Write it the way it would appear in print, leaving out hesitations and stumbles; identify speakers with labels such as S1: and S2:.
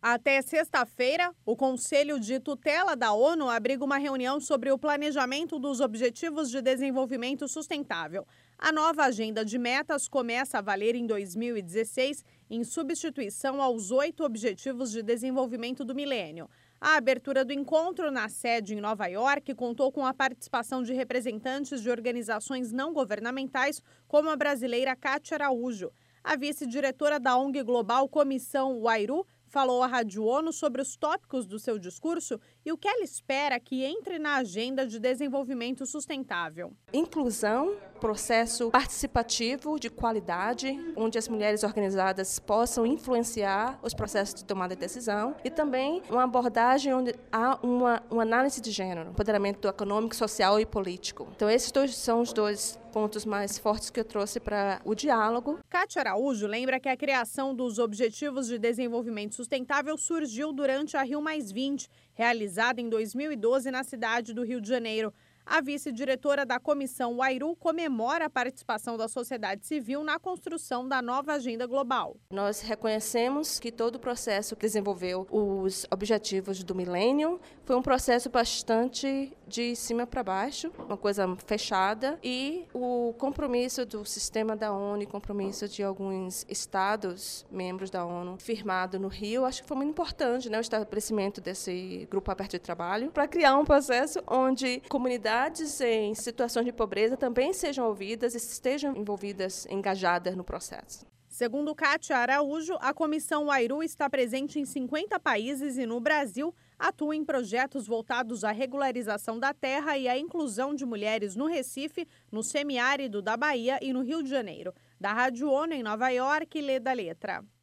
S1: Até sexta-feira, o Conselho de Tutela da ONU abriga uma reunião sobre o planejamento dos Objetivos de Desenvolvimento Sustentável. A nova agenda de metas começa a valer em 2016, em substituição aos 8 Objetivos de Desenvolvimento do Milênio. A abertura do encontro na sede em Nova York contou com a participação de representantes de organizações não governamentais, como a brasileira Kátia Araújo. A vice-diretora da ONG Global Comissão Wairu falou à Rádio ONU sobre os tópicos do seu discurso e o que ela espera que entre na agenda de desenvolvimento sustentável.
S2: Inclusão, processo participativo de qualidade, onde as mulheres organizadas possam influenciar os processos de tomada de decisão, e também uma abordagem onde há uma análise de gênero, empoderamento econômico, social e político. Então esses são os dois pontos mais fortes que eu trouxe para o diálogo.
S1: Kátia Araújo lembra que a criação dos Objetivos de Desenvolvimento Sustentável surgiu durante a Rio+20, realizada em 2012 na cidade do Rio de Janeiro. A vice-diretora da Comissão Wairu comemora a participação da sociedade civil na construção da nova agenda global.
S2: Nós reconhecemos que todo o processo que desenvolveu os objetivos do milênio foi um processo bastante de cima para baixo, uma coisa fechada, e o compromisso do sistema da ONU e compromisso de alguns estados, membros da ONU, firmado no Rio, acho que foi muito importante, né, o estabelecimento desse grupo aberto de trabalho para criar um processo onde comunidades em situações de pobreza também sejam ouvidas e estejam envolvidas, engajadas no processo.
S1: Segundo Kátia Araújo, a Comissão Wairu está presente em 50 países e no Brasil atua em projetos voltados à regularização da terra e à inclusão de mulheres no Recife, no semiárido da Bahia e no Rio de Janeiro. Da Rádio ONU em Nova York, Leda Letra.